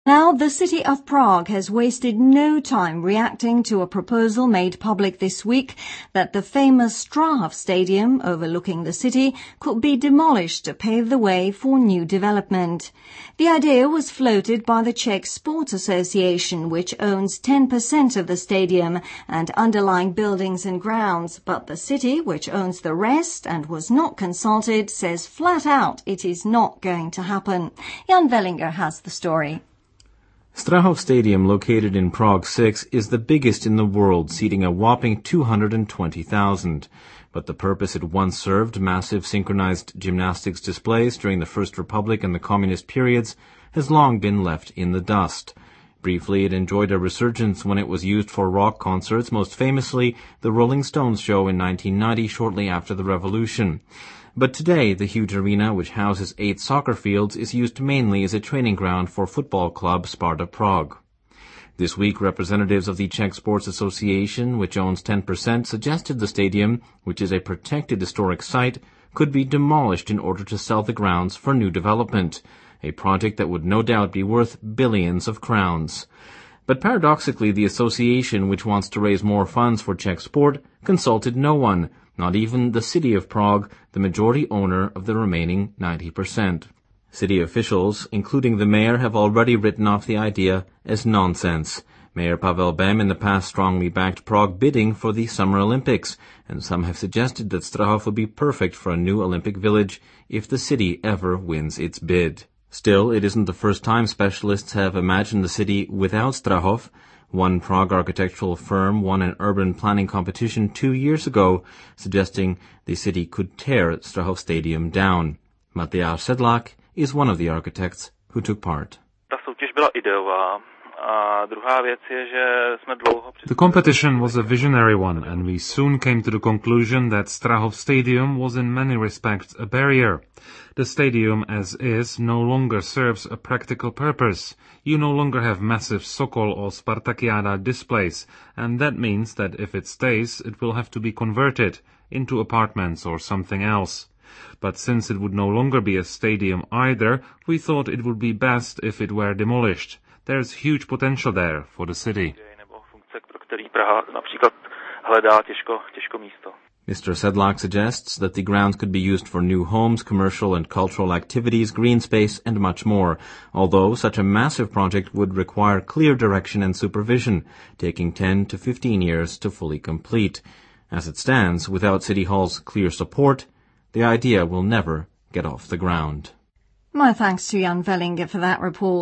Now, the city of Prague has wasted no time reacting to a proposal made public this week that the famous Strahov Stadium overlooking the city could be demolished to pave the way for new development. The idea was floated by the Czech Sports Association, which owns 10% of the stadium and underlying buildings and grounds, but the city, which owns the rest and was not consulted, says flat out it is not going to happen. Jan Wellinger has the story. Strahov Stadium, located in Prague 6, is the biggest in the world, seating a whopping 220,000. But the purpose it once served, massive synchronized gymnastics displays during the First Republic and the Communist periods, has long been left in the dust. Briefly, it enjoyed a resurgence when it was used for rock concerts, most famously the Rolling Stones show in 1990, shortly after the Revolution. But today, the huge arena, which houses 8 soccer fields, is used mainly as a training ground for football club Sparta Prague. This week, representatives of the Czech Sports Association, which owns 10%, suggested the stadium, which is a protected historic site, could be demolished in order to sell the grounds for new development, a project that would no doubt be worth billions of crowns. But paradoxically, the association, which wants to raise more funds for Czech sport, consulted no one, not even the city of Prague, the majority owner of the remaining 90%. City officials, including the mayor, have already written off the idea as nonsense. Mayor Pavel Bem in the past strongly backed Prague bidding for the Summer Olympics, and some have suggested that Strahov would be perfect for a new Olympic village if the city ever wins its bid. Still, it isn't the first time specialists have imagined the city without Strahov. One Prague architectural firm won an urban planning competition 2 years ago, suggesting the city could tear Strahov Stadium down. Matyáš Sedlák is one of the architects who took part. The competition was a visionary one, and we soon came to the conclusion that Strahov Stadium was in many respects a barrier. The stadium as is no longer serves a practical purpose. You no longer have massive Sokol or Spartakiada displays, and that means that if it stays, it will have to be converted into apartments or something else. But since it would no longer be a stadium either, we thought it would be best if it were demolished. There's huge potential there for the city. Mr. Sedlák suggests that the grounds could be used for new homes, commercial and cultural activities, green space, and much more, although such a massive project would require clear direction and supervision, taking 10 to 15 years to fully complete. As it stands, without City Hall's clear support, the idea will never get off the ground. My thanks to Jan Wellinger for that report.